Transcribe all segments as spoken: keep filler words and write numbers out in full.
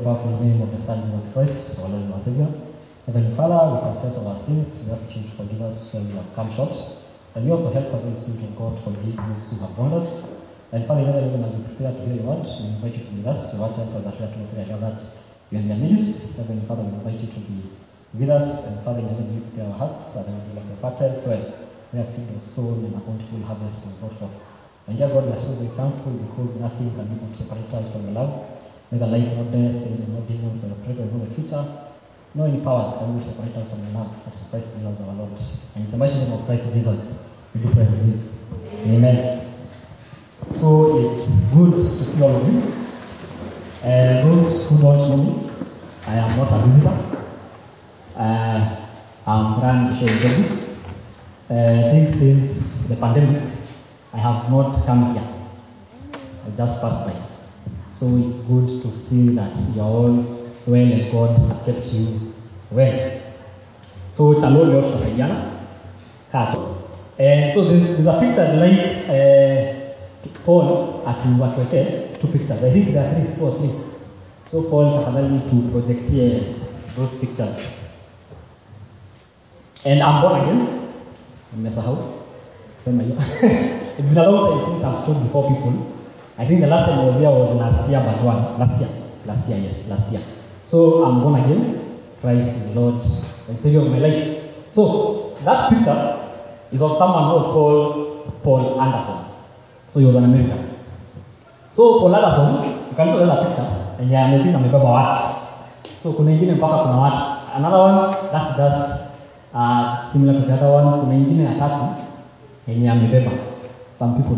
powerful name of the Son Jesus Christ, our Lord and our Savior. Heavenly Father, we confess of our sins. We ask you to forgive us where we have come short. And you also help us, Holy Spirit of God, forgive those who have wronged us. And Father, even as we prepare to hear your word, we invite you to be with us. Your word tells us that we are two or three are gathered. You are in their midst. Heavenly Father, we invite you to be with us. And Father, in heaven, you prepare our hearts that they will be like the fertile soil, where seed of soul and a bountiful harvest was brought forth. And dear God, we are so very thankful because nothing can be able to separate us from your love. Neither life nor death, angels nor demons, nor the present nor the future, no any powers can be able to separate us from your love that is Christ Jesus our Lord. And in the mighty name of Christ Jesus, we do pray and believe. Amen. So it's good to see all of you. And those who don't know me, I am not a visitor. Uh, I'm Brian Bishop. Uh, I think since the pandemic, I have not come here. I just passed by. So it's good to see that you are all well and God has kept you well. So chalo leo tutasaidiana. Kato. And so there's, there's a picture like uh, Paul atuweke two pictures. I think there are three, two or three. So Paul tafadhali to project here those pictures. And I'm born again. Nimesahau. Sema hiyo. It's been a long time since I've stood before people. I think the last time I was here was last year, but one. Last year. Last year, yes, last year. So I'm born again. Christ is the Lord and Savior of my life. So that picture is of someone who was called Paul Anderson. So he was an American. So Paul Anderson, you can show that picture, and yeah, maybe amebeba watu. So kuna ingine mpaka kuna watu. Another one, that's just uh, similar to the other one. Kuna ingine ya tatu, yenye amebeba some people.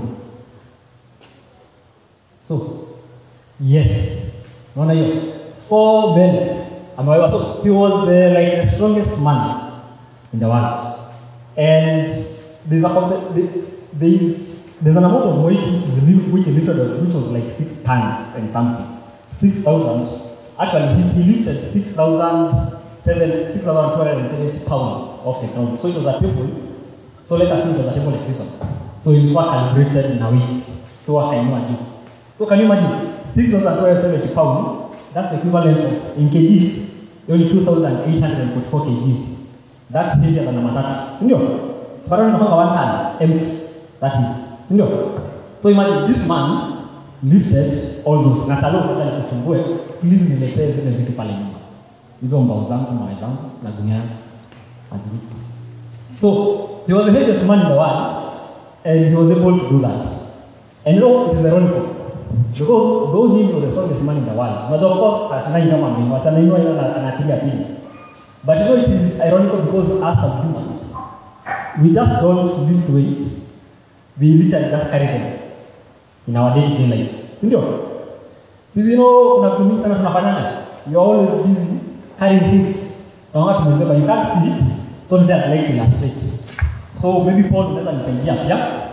So, yes, unaona hiyo four men amebeba. So he was the, like the strongest man in the world. And there's a there's there's an amount of weight which is which is lifted, which was like six tons and something, six thousand. Actually, he, he lifted six thousand seven six thousand two hundred and seventy pounds off the ground. So it was a table. So let us use it as a table like this one. So it was calibrated in a weight. So what can you imagine? So can you imagine six thousand two hundred and seventy pounds? That's the equivalent of in kgs, only two thousand eight hundred and forty-four kgs. That's heavier than a matatu. Sindio? But I don't know one ton empty. That is. Sindio? So imagine this man lifted all those. Natalo hata nikusumbue, please niletee zile vitu pale nyuma. Hizo mbao zangu, mawe zangu, na gunia as it. So he was the heaviest man in the world, and he was able to do that. And you know, it is ironical. Because though he was the strongest man in the world, but of course, as nine kama mimi, wasanainua ina anachilia chini. But you know, it is ironical because us as humans, we just don't lift weights. We literally just carry them in our day-to-day life. Sindio? So you know, kuna vitu mingi sana tunafanyana. You are always busy carrying things. But you can't see it. So today I'd like to illustrate. So maybe Paul unaweza nisaidia pia.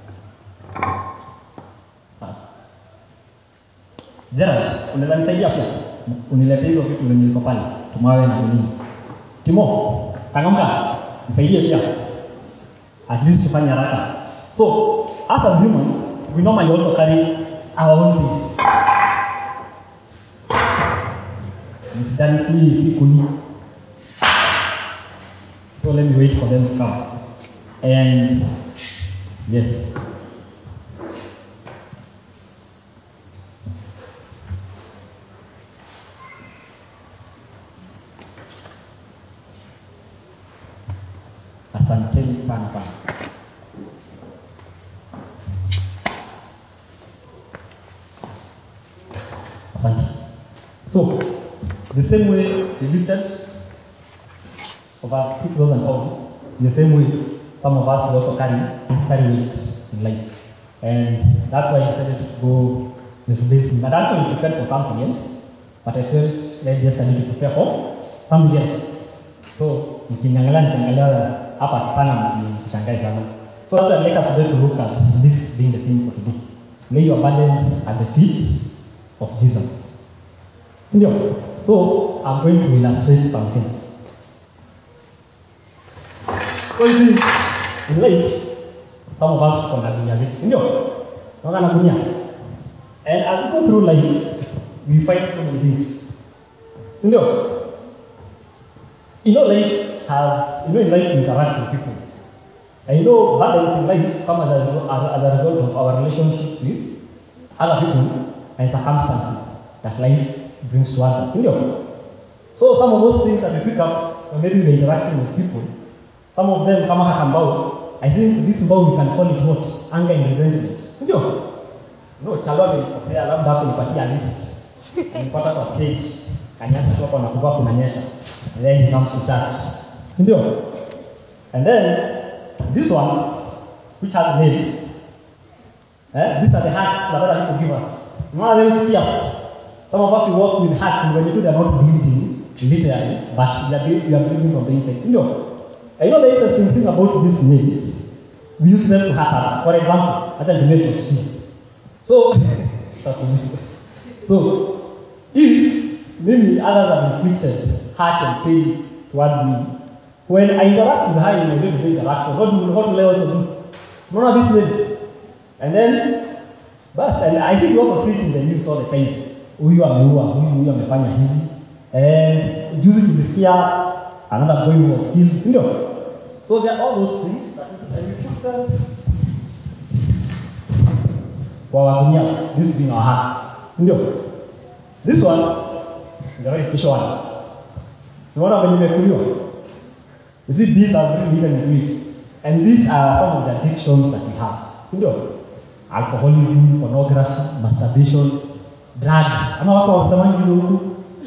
Gerald, unaweza nisaidia pia? Uniletee hizo vitu zenye ziko pale. Tumawe na nini? Timo, changamka. Nisaidie pia. At least tufanye haraka. So, as as humans, we normally also carry our own things. Msidhani si si kuni. So let me wait for them to come. And yes. Asanteni sana sana. Asante. So, the same way we lifted over six thousand pounds, the same way some of us will also carry necessary weight in life. And that's why I decided to go with this. But actually prepared for something else. But I felt like yesterday to prepare for something else. So, mkiangalia nikiangalia hapa sana msishangae sana. So that's why I'd like us today to look at this being the theme for today. Lay your burdens at the feet of Jesus. Sindio? So I'm going to illustrate some things. So you see, in life, some of us kuna dunia zetu, sindio? Naona na dunia. And as we go through life, we find so many things. Sindio? You know, life has, you know, in life we interact with people. And you know, burdens in life come as a, result, as, a, as a result of our relationships with other people and circumstances that life brings towards us. Sindio? So some of those things that we pick up when maybe we're interacting with people, some of them kama kakambao, I think this mbao we can call it what? Anger and resentment. Sindio? No, chalo nilikosea labda hapo nipatia lift. Nilipata kwa stage, kanyasa tu hapo nakupa kunanyesha. And then he comes to church. Sindio? And then this one, which has names, eh? These are the hearts that other people give us. One of them is pierced. Some of us we walk with hearts, and when you do, they are not bleeding, literally, but we are, we are bleeding from the inside. Sindio? And you know the interesting thing about these names, we use them to hurt others. For example, I tell the name to speak. So, so if maybe others have inflicted hurt and pain towards me, when I interact with her in my day-to-day interaction, what do what do I also do? None of these names. And then, bas, and I think you also see it in the news all the time. Huyu ameua, huyu huyu amefanya hivi. And juzi tulisikia another boy who was killed. Sindio? So there are all those things that we, and we put them for our dunyas. This being our hearts. Sindio? This one is a very special one. So what happened in Mekuliwa? You see, these are really written into it. And these are some of the addictions that we have. Sindio? Alcoholism, pornography, masturbation, drugs. Ama watu wamesamani hizo huku.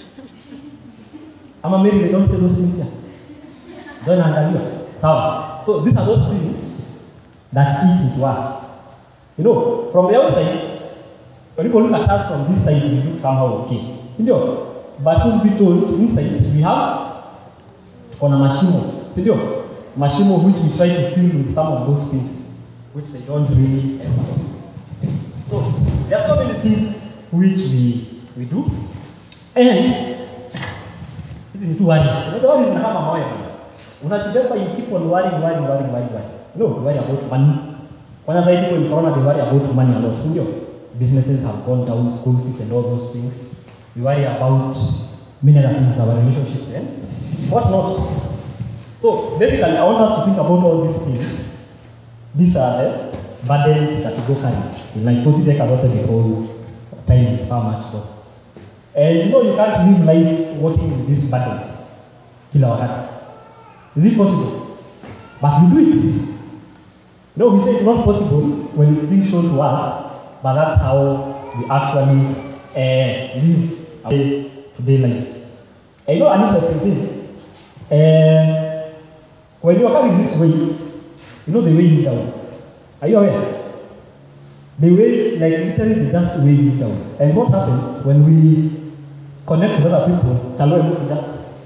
Ama maybe they don't say those things here. Don't angalia. So, so these are those things that eat into us. You know, from the outside, when people look at us from this side, we look somehow okay. Sindio? But we'll be told inside we have on a mashimo. Sindio? Mashimo which we try to fill with some of those things which they don't really help us. So there are so many things which we we do. And this is two worries. You know, the worries in the hammer moya. Unatibeba, you keep on worrying, worrying, worrying, worrying, worrying. No, you worry about money. When I say people in Corona, they worry about money a lot. Sindio? Businesses have gone down, school fees and all those things. We worry about many other things, our relationships and what not. So basically, I want us to think about all these things. These are the burdens that we go carry in life. So take a lot because time is far much more. And you know you can't live life working with these burdens. Kila wakati. Is it possible? But we do it. No, we say it's not possible when it's being shown to us, but that's how we actually uh, live our day-to-day lives. And you know an interesting thing? Uh, when you are carrying these weights, you know they weigh you down. Are you aware? They weigh, like literally they just weigh you down. And what happens when we connect with other people? Chalo just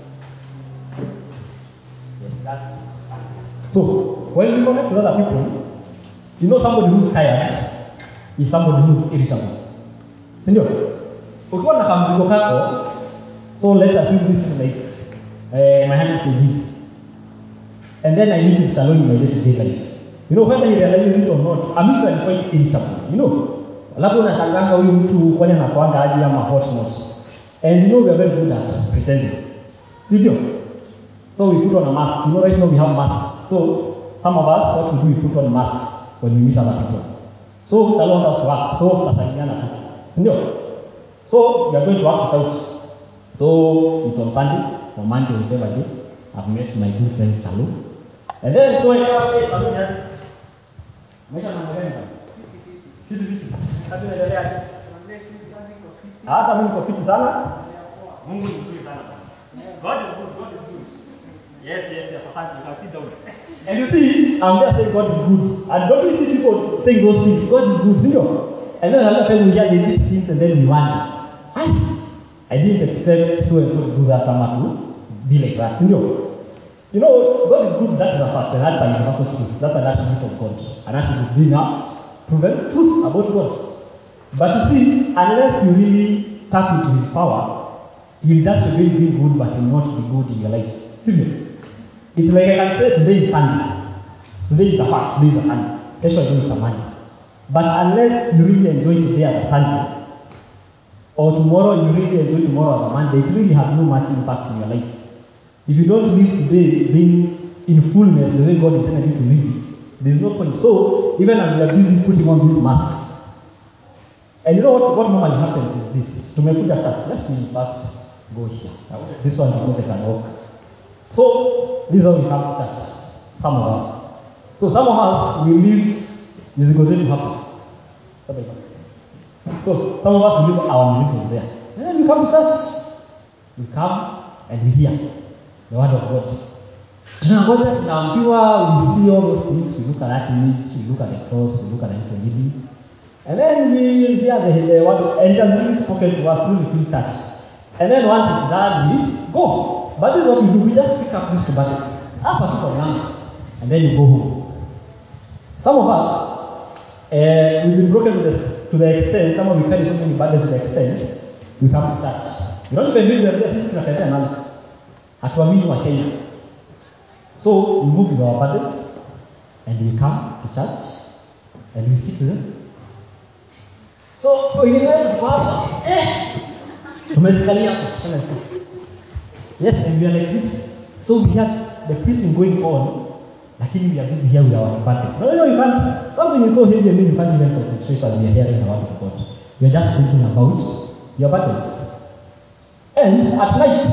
yes, that's so when we connect with other people, you know somebody who's tired is somebody who's irritable. Sindio? Ukiwa na kamzigo kako, so let's assume this is like uh, my one hundred kgs. And then I need to challenge in my day-to-day life. You know, whether you realize it or not, I'm usually quite irritable. You know, labda unashanganga huyu mtu kwani anakuanga aje ama hot not. And you know we are very good at pretending. Sindio? So we put on a mask. You know, right now we have masks. So some of us, what we do, we put on masks when we meet other people. So challenge us to act. So tutasalimiana tu. Sindio? So we are going to act it out. So it's on Sunday or Monday, whichever day. I've met my good friend Chalo. And then so I have Chalo here. Maisha yanaendelea. Kitu kitu. Kazi inaendelea. Hata mimi niko fit sana. Mungu ni mzuri sana. God is good. God is good. Yes, yes, yes. Asante. You can sit down. And you see, I'm there saying God is good. And don't you see people saying those things? God is good, you know? And then another time we hear they did things and then we wonder, I, I didn't expect so and so to do that, Tama, to be like that, you know? You know, God is good, that is a fact, and that's a universal truth. That's an attribute of God. An attribute being a proven truth about God. But you see, unless you really tap into his power, he'll just remain being good, but he'll not be good in your life. Seriously. It's like I can say today is Sunday. Today is a fact, today is a Sunday. That's why it's a Monday. But unless you really enjoy today as a Sunday, or tomorrow you really enjoy tomorrow as a Monday, it really has no much impact in your life. If you don't live today being in fullness the way God intended you to live it, there's no point. So, even as we are busy putting on these masks, and you know what, what normally happens is this. To make a church, let me in fact go here. This one because they can walk. So, this is how we come to church. Some of us. So, some of us, we live musical to happen. So, some of us, we live our musicals there. And then we come to church. We come and we hear the word of God. Tunangoja, tunaambiwa, we see all those things, we look at that image, we look at the cross, we look at the people leading. And then we hear the, the word of, and it has really spoken to us, we feel touched. And then once it's done, we go. But this is what we do, we just pick up these two buckets. Half a people young, and then you go home. Some of us, uh, we've been broken to the, to the extent, some of we carry so many burdens to the extent, we come to church. We don't even live there, this is not a nazo. Hatuamini wa Kenya. So we move with our burdens, and we come to church, and we sit with them. So wengine wetu tuko hapa, eh, tumezikalia hapo. Yes, and we are like this. So we have the preaching going on, lakini we are busy here with our burdens. No, no, you can't. Something is so heavy, I mean you can't even concentrate as we are hearing the word of God. You are just thinking about your burdens. And at night,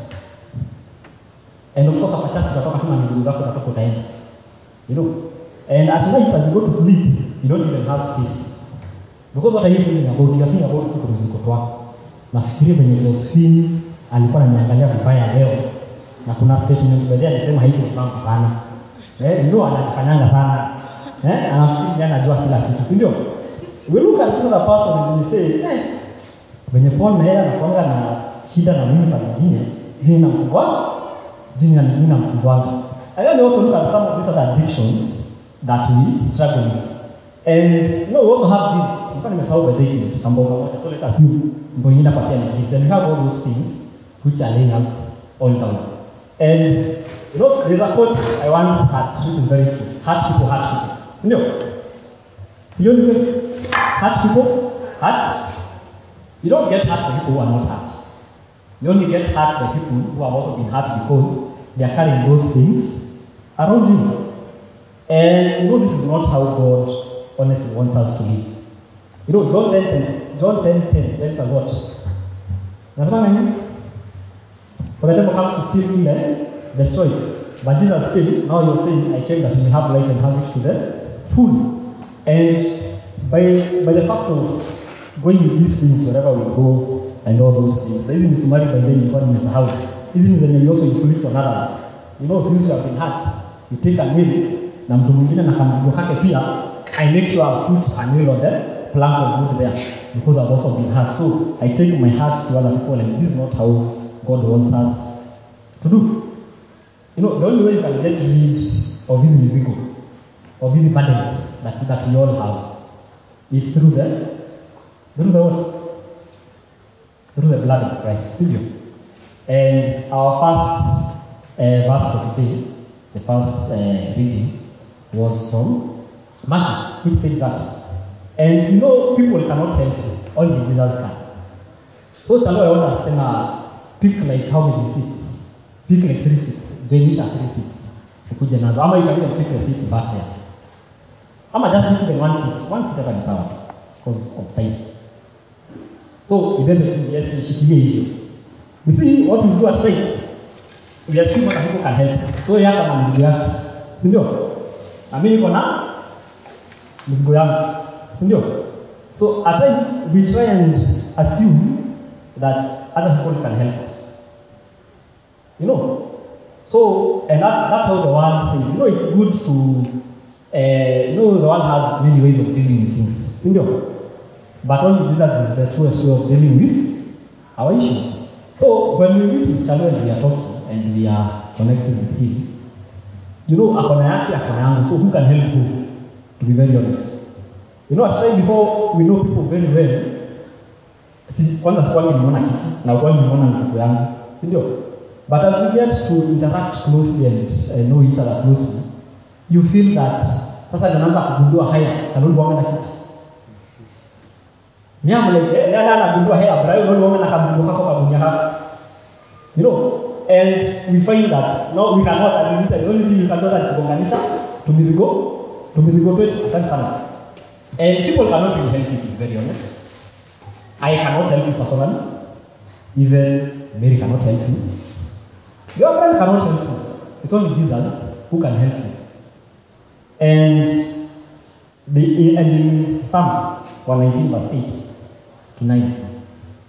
and of course after church utatoka tu na mizigo zako utatoka utaenda. You know. And at night as you go to sleep, you don't even have peace. Because what are you thinking about? You are thinking about kitu kiziko twako. Nafikiria venye Josephine alikuwa ananiangalia vibaya leo. Na kuna statement baadaye alisema haiko mpango sana. Eh, ndio anajifanyanga sana. Eh, anafikiri anajua kila kitu, si ndio? We look at this other person and we say, eh, venye Paul na yeye anakuanga na shida na mimi sana nyingine, sijui na msingwa, sijui na mimi na msingwanga. And then we also look at some of these other addictions that we struggle with. And you know, we also have gifts. In fact, nimesahau by the gift. So let us assume going in up and gifts. And we have all those things which are laying us all down. And you know, there's a quote I once had, which is very true. Hurt people, hurt people. Sindio? Sindio? Hurt people, hurt. You don't get hurt by people who are not hurt. You only get hurt by people who have also been hurt because they are carrying those things around you. And you know, this is not how God honestly wants us to live. You know, John ten ten, John ten ten tells us what? Nasema nini? For the devil comes to steal, kill, and destroy. But Jesus came, now you're saying, I came that you may have life and have it to the full. And by by the fact of going with these things wherever we go and all those things, there is somebody by then you call him in the house. Isn't it you also inflict on others? You know, since you have been hurt, you take a nail, na mtu mwingine na kamzigo kake pia, I make sure I put a nail on the plank of wood there because I've also been hurt. So I take my heart to other people, and this is not how God wants us to do. You know, the only way you can get rid of this mizigo, of these burdens that, that we all have, it's through the through the what? Through the blood of Christ. And our first uh, verse for today, the first uh, reading, was from Matthew, which says that. And you know, people cannot help you, only Jesus can. So tell I want us to pick like how many seats? Pick like three seats. Joinisha three seats. Ukuje nazo. Ama you can even pick the seats back there. Ama just pick even one seat. One seat hapa ni sawa because of time. So ibebe tu yes nishikilie hivyo. You see what we do at times? We assume that people can help us. So yaka na mzigo yake. Si ndio? Na mimi niko na mzigo yangu. Si ndio? So at times we try and assume that other people can help us. You know? So, and that, that's how the world says, you know, it's good to, uh, you know, the world has many ways of dealing with things. Si ndio? But only Jesus is the truest way of dealing with our issues. So, when we meet with Chalo and we are talking and we are connected with him, you know, akona yake, akona yangu, so who can help who? To be very honest. You know, at time before we know people very well, kwanza sikuwa nimeona kitu, na kwa nimeona mzigo yangu, si ndio? But as we get to interact closely and uh, know each other closely, you feel that sasa ninaanza kugundua haya, Chalo wangu na kitu. Me, I'm like, eh, na na na bundua hair, but I don't know na kabundu kako kabunya hapa. You know, and we find that no, we cannot, as the only thing we can do is kugonganisha to mizigo, to mizigo wetu, asante sana. And people cannot really help you, to be very honest. I cannot help you personally. Even Mary cannot help you. Your friend cannot help you. It's only Jesus who can help you. And the and in Psalms one nineteen verse eight to nine,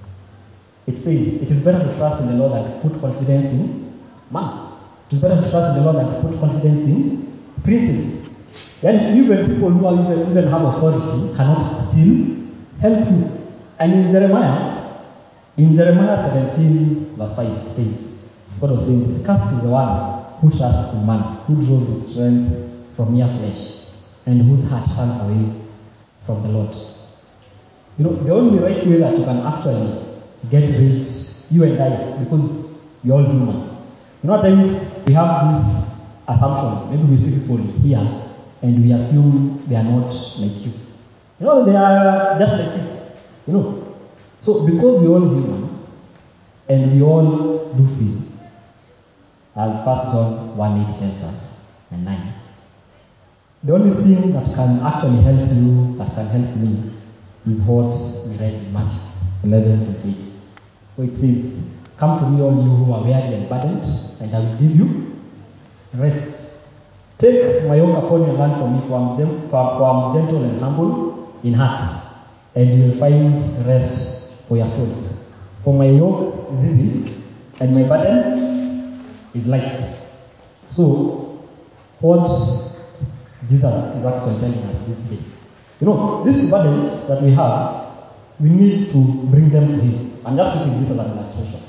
it says, it is better to trust in the Lord than to put confidence in man. It is better to trust in the Lord than to put confidence in princes. And even people who are even, even have authority cannot still help you. And in Jeremiah, in Jeremiah seventeen verse five, it says, God was saying, this cursed is the one who trusts in man, who draws his strength from mere flesh, and whose heart turns away from the Lord. You know, the only right way that you can actually get rid, you and I, because we're all humans. You know, at times we have this assumption, maybe we see people here, and we assume they are not like you. You know, they are just like you. You know. So, because we're all human, and we all do sin, as First John one eight tells us, and nine, the only thing that can actually help you, that can help me, is what we read in Matthew eleven twenty-eight. Where it says, come to me all you who are weary and burdened, and I will give you rest. Take my yoke upon you and learn from me, for I am gem- for, for I am gentle and humble in heart, and you will find rest for your souls. For my yoke is easy, and my burden is light. So, what Jesus is actually telling us this day. You know, these two burdens that we have, we need to bring them to Him. I'm just using this as an illustration.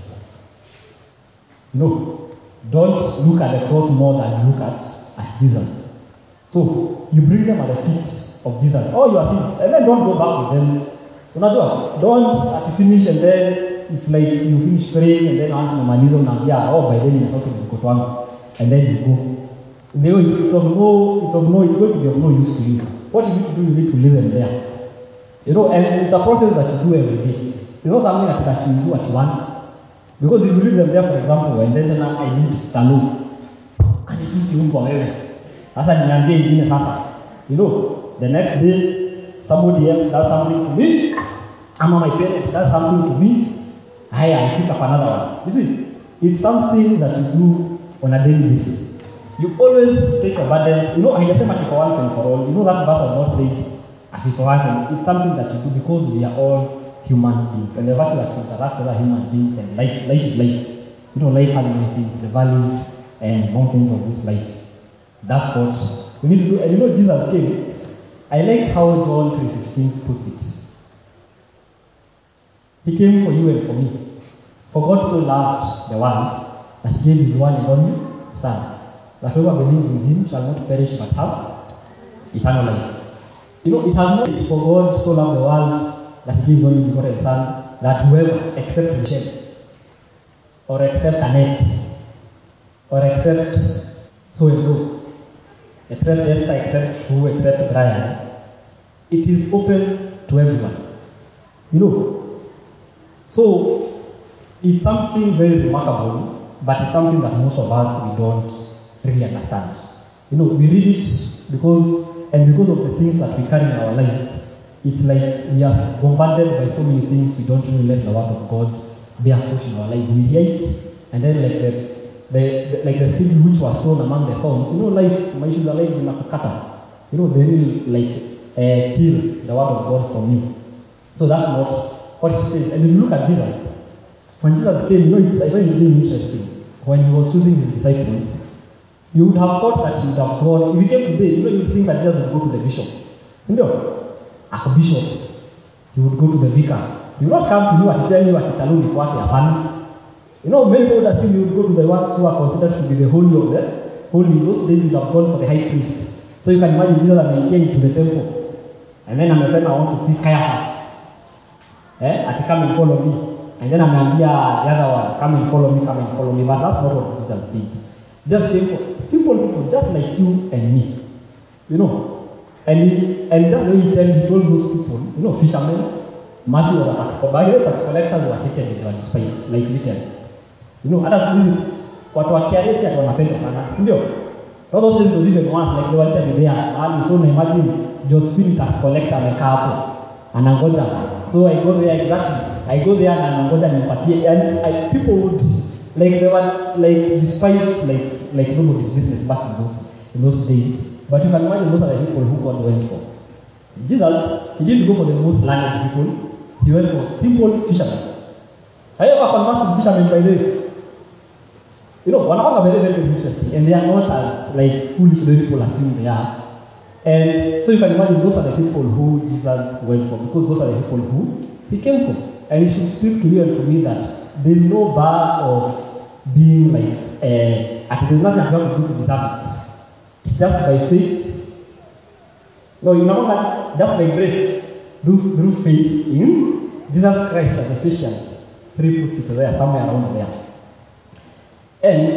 You know, don't look at the cross more than you look at, at Jesus. So, you bring them at the feet of Jesus, all your things, and then don't go back with them. Unajua, don't at finish and then it's like you finish praying and then once umemaliza unaambia, oh, by then inasauti mziko wangu, and then you go. It's of no, it's of no, it's going to be of no use to you. What you need to do, you need to leave them there. You know, and it's a process that you do every day. It's not something that, that you do at once. Because if you leave them there, for example, and then I need chalo, and it is you for wewe. Sasa niambie ingine sasa. You know, the next day somebody else does something to me, ama my parent does something to me, I I pick up another one. You see, it's something that you do on a daily basis. You always take your burdens. You know, I just say for once and for all. You know that verse was not said as for once and it's something that you do because we are all human beings. And the virtue that we interact with other human beings and life, life is life. You know, life has many things, the valleys and mountains of this life. That's what we need to do. And you know, Jesus came. I like how John three sixteen puts it. He came for you and for me. For God so loved the world that He gave His one and only Son, that whoever believes in Him shall not perish but have eternal life. You know, it has not been for God so loved the world that He gave His only begotten Son, that whoever except Michelle, or except Annette, or except so and so, except Esther, except who, except Brian, it is open to everyone. You know, so it's something very remarkable, but it's something that most of us we don't really understand. You know, we read it because, and because of the things that we carry in our lives, it's like we are bombarded by so many things, we don't really let the word of God bear fruit in our lives. We hear it, and then like the, the, the like the seed which was sown among the thorns, you know, life, my issues are life in Makukata. You know, they really like uh, kill the word of God from you. So that's not what it says. And if you look at Jesus, when Jesus came, you know, it's, I find it really interesting. When He was choosing His disciples, you would have thought that He would have gone, if He came today, you know, you would think that Jesus would go to the bishop. A bishop, He would go to the vicar. He would not come to you and tell you what it's alone what happened. You know, many people would assume you would go to the ones who are considered to be the holy of the holy. In those days, you would have gone for the high priest. So you can imagine Jesus and He came to the temple. And then I'm saying, I want to see Caiaphas. Eh? And come and follow me. And then I'm going to be the other one, come and follow me, come and follow me. But that's not what Jesus did. Just came for simple people, just like you and me. You know. And he, and just the way he, tell, he told those people, you know, fishermen, Matthew was a tax collector. By the way, tax collectors were hated and they were despised, like literally. You know, hata siku hizi watu wa kiaresi ati wanapendwa sana, si ndio? All those days was even worse, like they were literally there. And so na imagine Josephine tax collector amekaa hapo anangoja. So I go there exactly. I go there and anangoja nimpatie, and I, people would like they were like despised like like nobody's business back in those in those days. But you can imagine those are the people who God went for. Jesus, he didn't go for the most learned people. He went for simple fishermen. I ever conversed with fishermen by the way. You know, one of them very, very interesting, and they are not as like foolish the people assume they are. And so you can imagine those are the people who Jesus went for, because those are the people who he came for. And it should speak to you and to me that there is no bar of being like, uh, at there's nothing you have to do to deserve it. It's just by faith. No, you know that just by grace, through, through faith in Jesus Christ, as Ephesians three puts it there, somewhere around there. And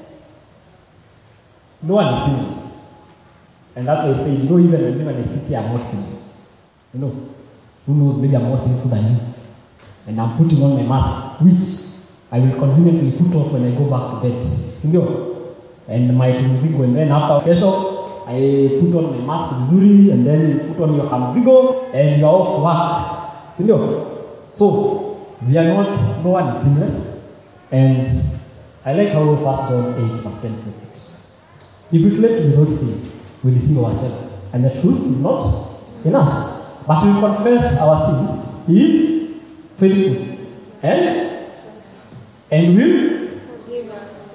no one is sinless. And that's why I say, you know, even when I sit here, I'm not sinless. You know, who knows, maybe I'm more sinful than you. And I'm putting on my mask, which I will conveniently put off when I go back to bed. Sindio? And my tumzigo, and then after kesho, I put on my mask vizuri, and then you put on your kamzigo, and you're off to work. Sindio? So, we are not, no one is sinless. And I like how First John eight verse ten puts it. If we claim to be without sin, we deceive ourselves, and the truth is not in us. But we confess our sins, he is faithful and and will forgive us.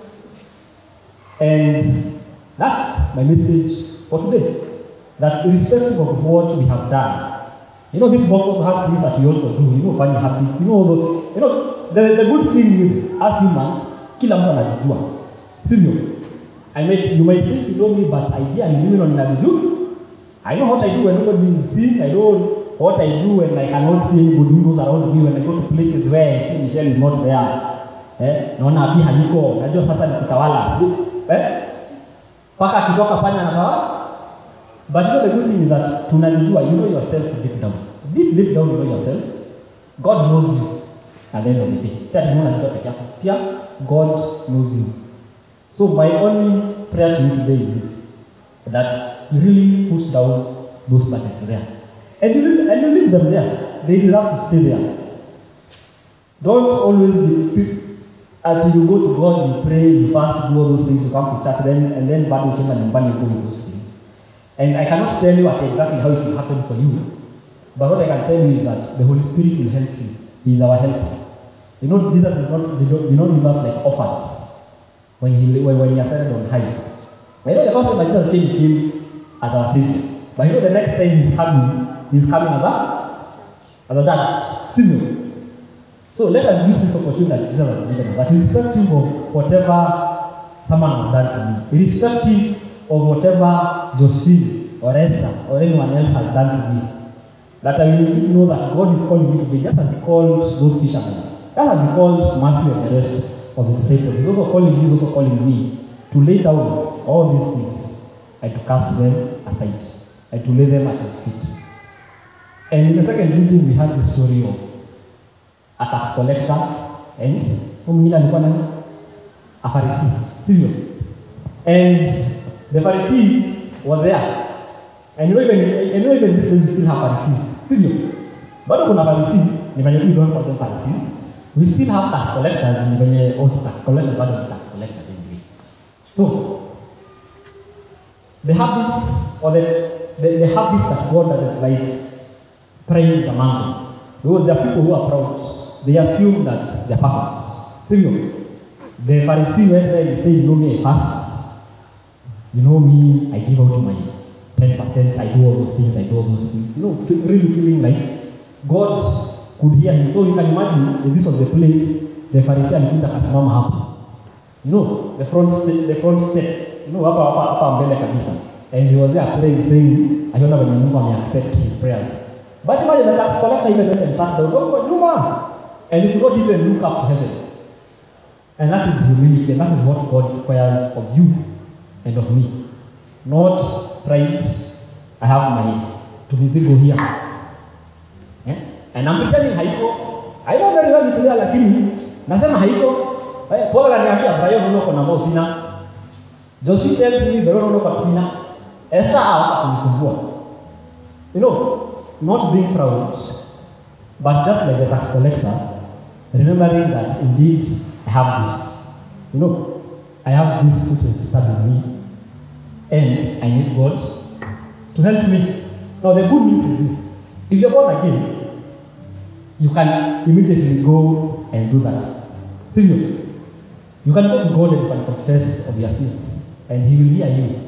And that's my message for today. That irrespective of what we have done, you know, this box also has things that we also do. You know, funny habits. You know, the, you know, the, the good thing with us humans, kila mtu anajijua, sivyo? I might, you might think you know me, but ideally, mimi ndo ninajijua. I know what I do when nobody is seeing. I know what I do when I cannot see anybody who goes around me. When I go to places where I see Michelle is not there, eh, naona abi hayuko, najua sasa ni kutawala, si? Eh? Paka akitoka panya anatawala. But you know the good thing is that tunajijua, you know yourself deep down. Deep deep down you know yourself. God knows you at the end of the day. Si ati unajua peke yako. Pia God knows you. So my only prayer to you today is this, that you really push down those burdens there. And you, leave, and you leave them there. They deserve to stay there. Don't always be, as you go to God, you pray, you fast, do all those things, you come to church, then and then bado ukienda nyumbani go with those things. And I cannot tell you exactly how it will happen for you, but what I can tell you is that the Holy Spirit will help you. He is our helper. You know, Jesus is not, did not, did not leave us like orphans when he when, when he ascended on high. I know the first time Jesus came, he came as our Savior. But you know the next time he's coming, he's coming as a as a judge. Similar. So let us use this opportunity that Jesus has given us, that irrespective of whatever someone has done to me, irrespective of whatever Josephine or Esther or anyone else has done to me, that I will know that God is calling me today, just as he called those fishermen, just as he called Matthew and the rest of the disciples. He's also calling you, he's also calling me to lay down all these things and to cast them aside and to lay them at his feet. And in the second reading, we had the story of a tax collector and a Pharisee. Sivyo? And the Pharisee was there. And you know even, and you know even this days we still have Pharisees. Sivyo? But kuna Pharisees, ni venye we don't call them Pharisees. We still have tax collectors, ni venye all tax collectors, but not tax collectors anyway. So, the habits or the, the, the habits that God doesn't like, praise among them. Because there are people who are proud. They assume that they are perfect. Sivyo? The Pharisee went there and said, you know me, I fast. You know me, I give out my ten percent, I do all those things, I do all those things. You know, really feeling like God could hear him. So you can imagine, if this was the place, the Pharisee alikuja kasimama hapo. You know, the front step, the front step. You know, hapa hapa hapa mbele kabisa. And he was there praying, saying, I don't know when Mungu may accept his prayers. But imagine the tax collector even went and sat down. Oh, Juma! And he could not even look up to heaven. And that is humility, and that is what God requires of you and of me. Not pride. I have my tumizigo here. Yeah? And I'm pretending haiko. I know very well it's there, lakini nasema haiko. Eh, Paul ananiambia Brian uno kona mbao sina. Josie tells me Brian uno kona sina. Esther hapa kunisumbua. You know, not being proud, but just like the tax collector, remembering that indeed I have this. You know, I have this which is disturbing me, and I need God to help me. Now the good news is this: if you're born again, you can immediately go and do that. Seriously, you can go to God and you can confess of your sins, and He will hear you.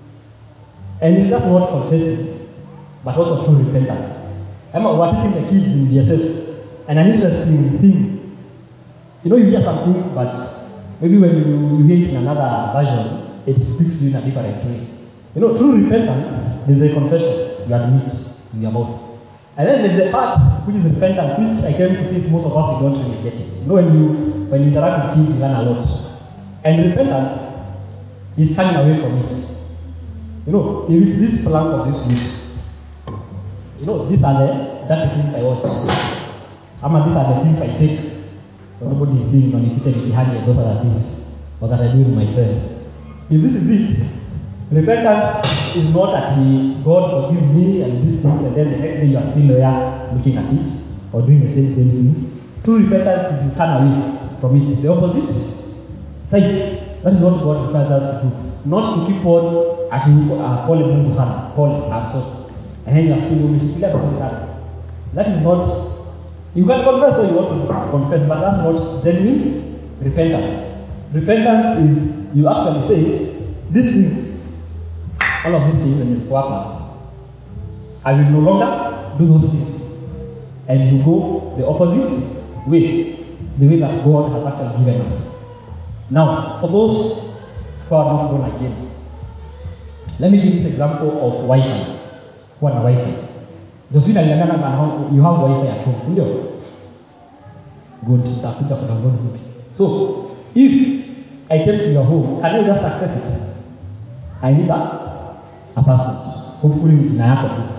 And it's just not confessing, but also true repentance. I'm teaching the kids in D S F, and an interesting thing. You know, you hear some things, but maybe when you, you hear it in another version, it speaks to you in a different way. You know, true repentance is a confession you admit in your mouth. And then there's the part which is repentance, which I came to see most of us we don't really get it. You know, when you when you interact with kids, you learn a lot. And repentance is turning away from it. You know, if it's this plank of this week, you know, these are the dirty things I watch. Ama these are the things I take when nobody is seeing, when you put it behind, those are the things, or that I do with my friends. If this is it, repentance is not actually God forgive me and these things, and then the next day you are still there looking at it or doing the same same things. True repentance is you turn away from it. The opposite side. That is what God requires us to do. Not to keep on actually uh, Paul Mungu sana. Paul, I'm sorry. And then you are still umeshikilia Mungu sana. That is not. You can confess what you want to confess, but that's not genuine repentance. Repentance is you actually say, these things, all of these things, and it's proper. I will no longer do those things. And you go the opposite way, the way that God has actually given us. Now, for those who are not born again, let me give this example of Wi-Fi. Who are Wi-Fi? Josephine aliambia na you have Wi-Fi at home, sindio? Good, nitakuja kudownload vipi. So, if I came to your home, can I just access it? I need a, a password. Hopefully ni jina yako tu.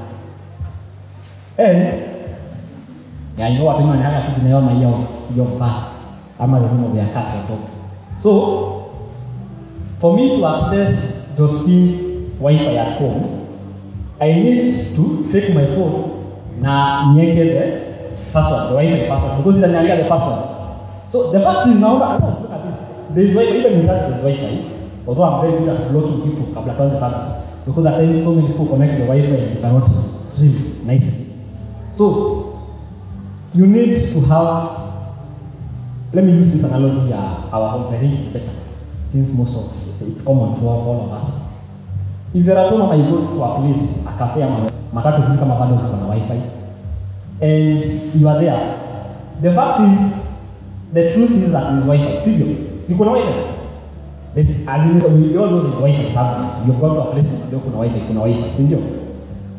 And yeah, you know what I mean, I have to jina yao na hiyo hiyo mpaka ama the name of their cat or dog. So, for me to access Josephine's Wi-Fi at home, I need to take my phone na niweke the password, the Wi-Fi password, because it's an the password. So the fact is now, I want to look at this. There is Wi-Fi, even in church there is Wi-Fi. Although I'm very good at blocking people kabla tuanze service, because at times so many people connect to the Wi-Fi and you cannot stream nicely. So you need to have. Let me use this analogy. Uh, our homes, I think it's better, since most of it's common for all of us. If you're at home and you go to a place, a cafe, matatu zika mabado ziko na Wi-Fi, and you are there, the fact is, the truth is that there's Wi-Fi. See you, ziko na Wi-Fi. This, as in, we all know there's Wi-Fi somewhere. You've gone to a place and there's Wi-Fi, kuna Wi-Fi, see you.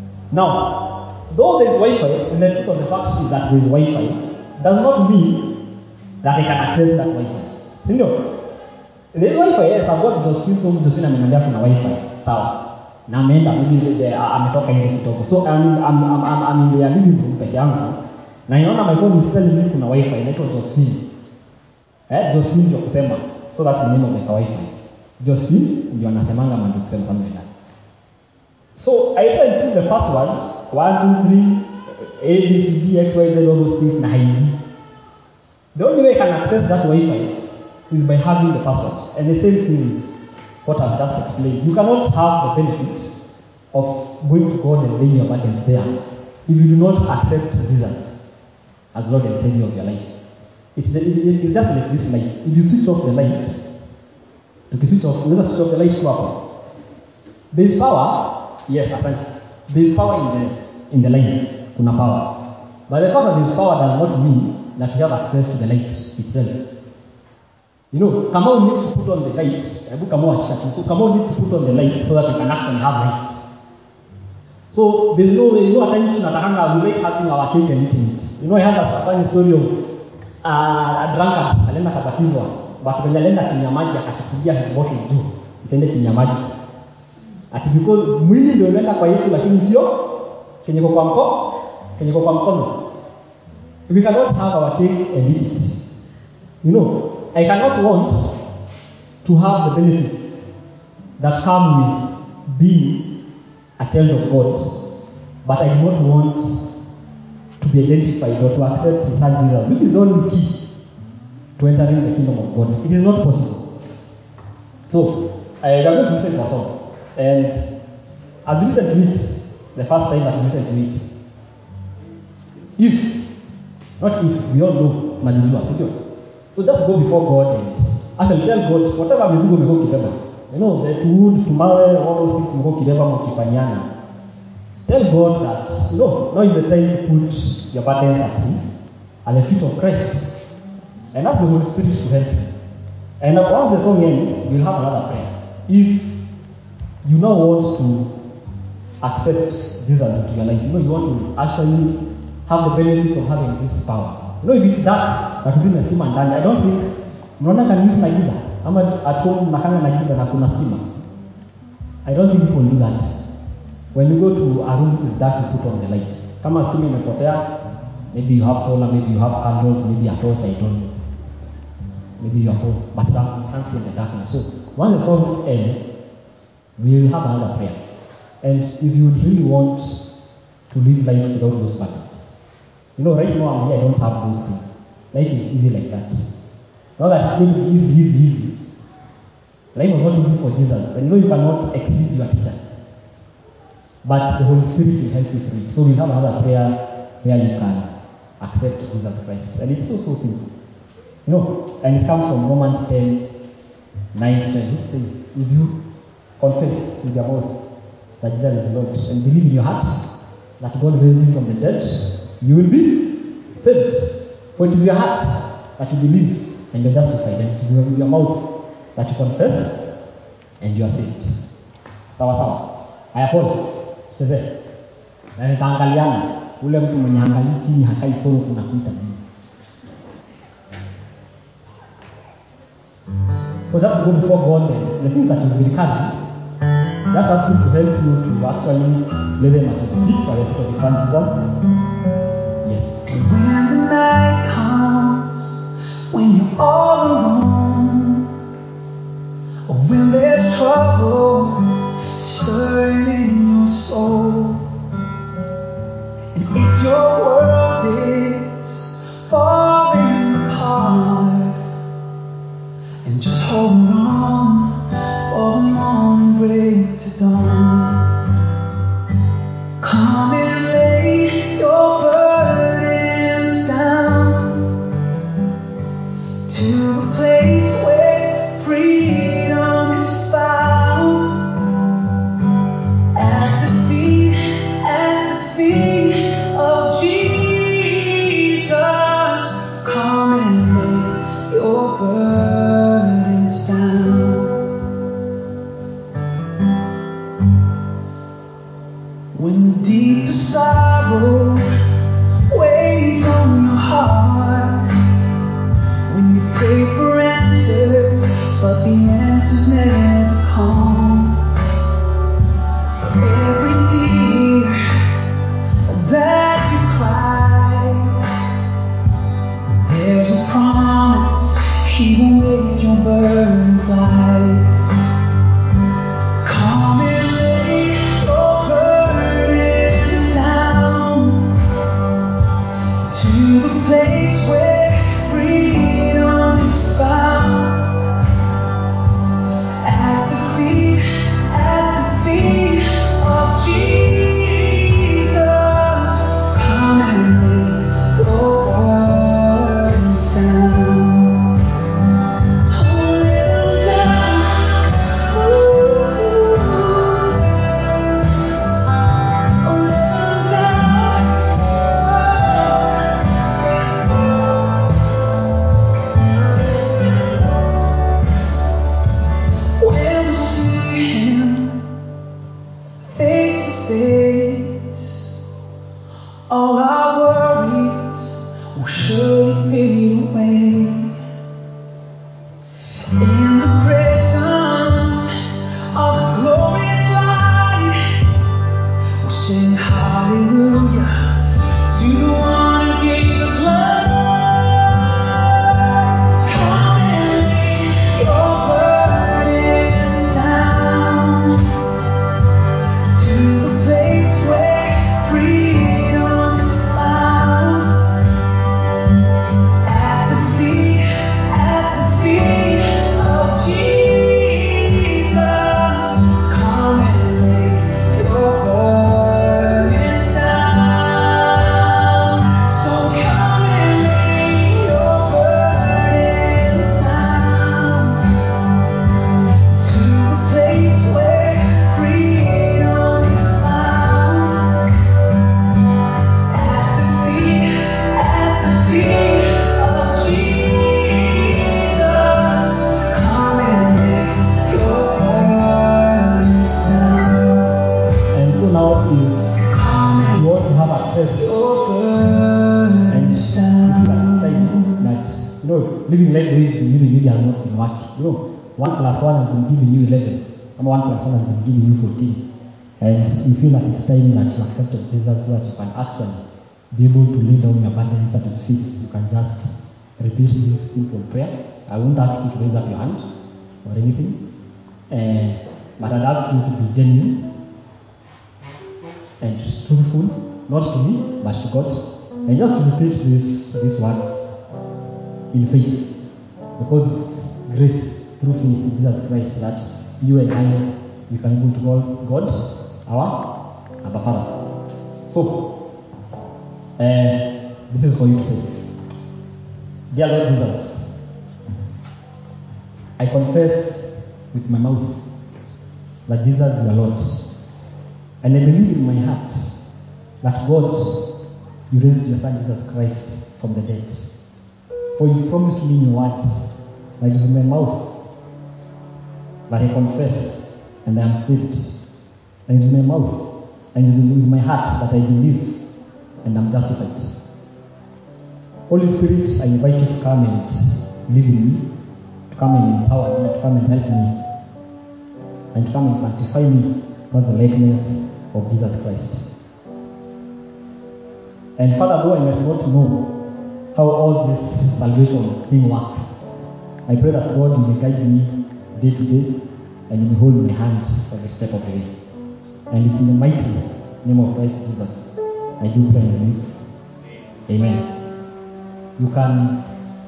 Now, though there's Wi-Fi, and the truth of the fact is that there's Wi-Fi, does not mean that I can access that Wi-Fi. See you. There's Wi-Fi, yes, I've got Josephine, so Josephine ameniambia kuna Wi-Fi. Sawa. Na ameenda maybe ametoka nje kidogo. So I'm I'm I'm I'm, I'm in the living room peke yangu. Na inaona my phone is telling me kuna Wi-Fi inaitwa Josephine. Eh, Josephine ndio kusema. So that's the name of the Wi-Fi. Josephine ndio anasemanga mambo kusema something like that. So I try to put the password one two three A B C D X Y Z all those things na haiji. The only way I can access that Wi-Fi is by having the password. And the same thing with what I've just explained. You cannot have the benefits of going to God and laying your burdens there if you do not accept Jesus as Lord and Savior of your life. It's, it, it, it's just like this light. If you switch off the light, if you switch off, you switch off the light to up. There is power, yes, apparently. There is power in the in the lights, kuna power. But the fact that there is power does not mean that you have access to the light itself. You know, Kamau needs to put on the light. So Kamau needs to put on the light so that we can actually have lights. So there's no way, you know, at times tunatakanga we like having our cake and eating it. You know, I had a funny story of uh, a drunkard alienda kabatizwa, but when alienda chini ya maji akashikilia his bottle juu, isiende chini ya maji. Ati because mwili ndio unaenda kwa Yesu lakini sio kenye kwa mkono, kenye kwa mkono. we cannot have our cake and eat it. You know, I cannot want to have the benefits that come with being a child of God, but I do not want to be identified or to accept His Son Jesus, which is the only key to entering the kingdom of God. It is not possible. So, I am going to listen to a song. And as we listen to it, the first time that we listen to it, if, not if, we all know, tunajijua, sio? So just go before God and actually tell God, whatever mizigo mko kibeba. You know, the wood, tumawe, all those things mko kibeba mkifanyana. Tell God that, you know, now is the time to put your burdens at His, at the feet of Christ. And ask the Holy Spirit to help you. And once the song ends, we'll have another prayer. If you now want to accept Jesus into your life, you know, you want to actually have the benefits of having this power. You know, if it's dark, but within the steam and I don't think, mnaona kanisa na giza, ama at home nakanga na giza na kuna stima. I don't think people do that. When you go to a room which is dark, you put on the light. Kama stima imepotea, maybe you have solar, maybe you have candles, maybe a torch, I don't know. Maybe your phone, but some can't see in the darkness. So, once the song ends, we will have another prayer. And if you really want to live life without those burdens, you know, right now I'm here, I don't have those things. Life is easy like that. Not that it's going to be easy, easy, easy. Life was not easy for Jesus. And you know you cannot exceed your teacher. But the Holy Spirit will help you through it. So we'll have another prayer where you can accept Jesus Christ. And it's so, so simple. You know, and it comes from Romans ten, nine to ten, which says, if you confess with your mouth that Jesus is Lord and believe in your heart that God raised him from the dead, you will be saved. For it is your heart that you believe and you're justified, and it is with your mouth that you confess and you are saved. Sawa sawa. Haya pole. Tucheze. Na nitaangaliana. Ule mtu mwenye angalii chini hakai solo kuna kuita jini. So just go before God and the things that you've been carrying, just ask Him to help you to actually lay them at His feet, at the feet of His Son Jesus. Yes. When the night comes, when you're all alone, or when there's trouble stirring in your soul, and if your world is falling apart, and just hold on for the morning break to dawn. Come and lay your burdens down to the place where freedom is found. At the feet, at the feet of Jesus. Come and lay your burdens down. When the deepest sorrow weighs on your heart, when you pray for answers, but the answers never come, every tear that you cry, there's a promise He will make your burdens light. Come and lay your burdens down to the place where freedom is found. At the feet, at the feet of Jesus. Come and lay your burdens down. Oh, lay them down. Ooh, oh, lay them down. living life the way you really, really has not been working. You know, one plus one has been giving you eleven. And one plus one has been giving you fourteen. And you feel that it's time that you accepted Jesus so that you can actually be able to lay down your burdens at his feet. You can just repeat this simple prayer. I won't ask you to raise up your hand or anything. Uh, but I'll ask you to be genuine and truthful, not to me, but to God. And just to repeat this, these words in faith. Because it's grace through faith in Jesus Christ that you and I, we can be able to call God our Abba Father. So, uh, this is for you to say. Dear Lord Jesus, I confess with my mouth that Jesus is your Lord. And I believe in my heart that God, you raised your Son Jesus Christ from the dead. For you promised me in your word that it is in my mouth that I confess and I am saved. And it is in my mouth and it is in my heart that I believe and am justified. Holy Spirit, I invite you to come and live in me, to come and empower me, to come and help me, and to come and sanctify me towards the likeness of Jesus Christ. And Father, though I might not know how all this salvation thing works, I pray that God, you may guide me day to day, and you may hold my hand every step of the way. And it's in the mighty name of Christ Jesus I do pray and believe. Amen. You can,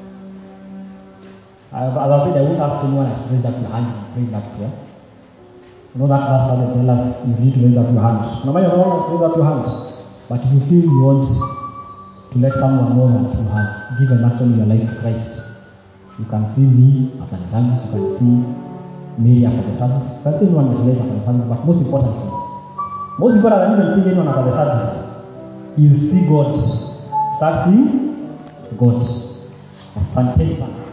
as I said, I won't ask anyone to raise up your hand and pray that prayer. You know that verse doesn't tell us you need to raise up your hand. No matter how, raise up your hand. But if you feel you want to let someone know that you have given actually your life to Christ, you can see me after the service, you can see Mary after the service, you can see anyone that you like after the service, but most importantly, most important than even seeing anyone after the service is see God. Start seeing God. Asante sana.